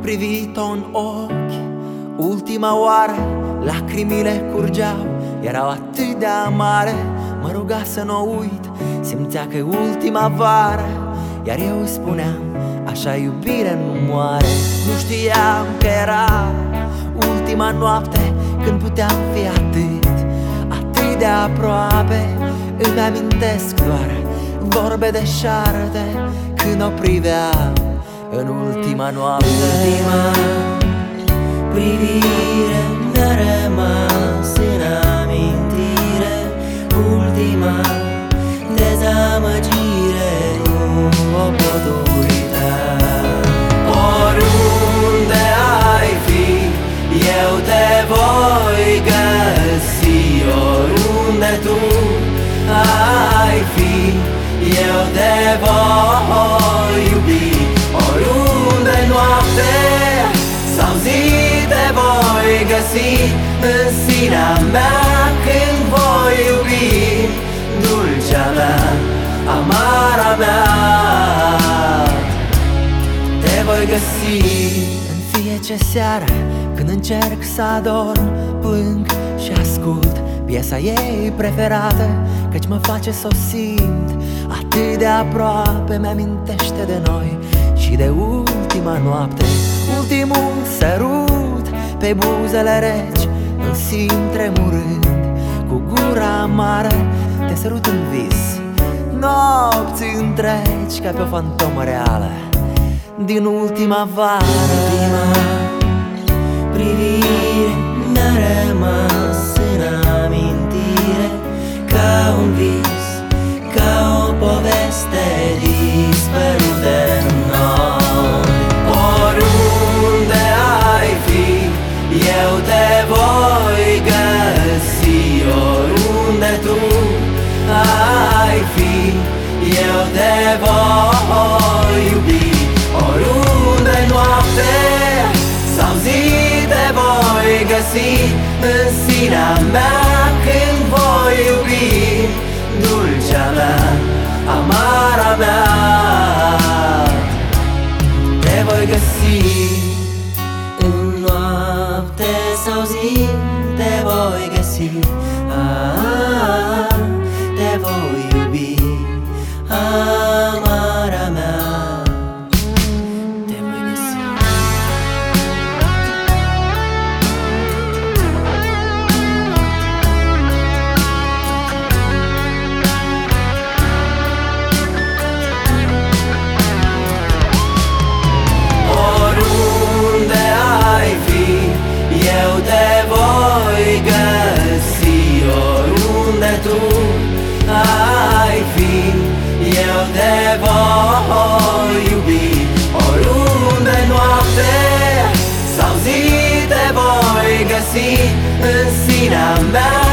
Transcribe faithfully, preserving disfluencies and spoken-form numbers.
privit-o în ochi ultima oară, lacrimile curgeau, erau atât de amare. Mă ruga să n-o uit, simțea că e ultima vară, iar eu îi spuneam, așa iubire nu moare. Nu știam că era ultima noapte, când puteam fi atât, atât de aproape. Îmi amintesc doar vorbe de șarte, când o priveam în ultima noapte. Ultima privire mi-a rămas în amintire, ultima dezamăgire nu o pot uita. Oriunde ai fi, eu te voi găsi. Oriunde tu ai fi, eu te voi iubi. Oriunde noapte sau zi te voi găsi în sinea mea când voi iubi. Dulcea mea, amara mea, te voi găsi. În fiecare seară când încerc să adorm, plâng și ascult piesa ei preferată, căci mă face să o simt atât de aproape. Mi-amintește de noi și de ultima noapte, ultimul sărut pe buzele reci. Îl simt tremurând cu gura amară, te sărut în vis nopți întregi, ca pe o fantomă reală din ultima vară. Ultima privire mi-a rămas în amintire, ca un vis, ca o poveste dispărută în noi. Oriunde ai fi, eu te voi găsi. Oriunde tu ai fi, eu te voi iubi. Oriunde noapte sau zi te voi găsi în sinea mea când voi iubi. Dulcea mea, amara mea, te voi găsi. În noapte sau zi te voi găsi, ah, te voi iubi, amara mea, te voi găsi. Oriunde ai fi, eu te voi găsi. Oriunde tu ai fi, eu te voi iubi. Oriunde noapte sau zi te voi găsi în sinea mea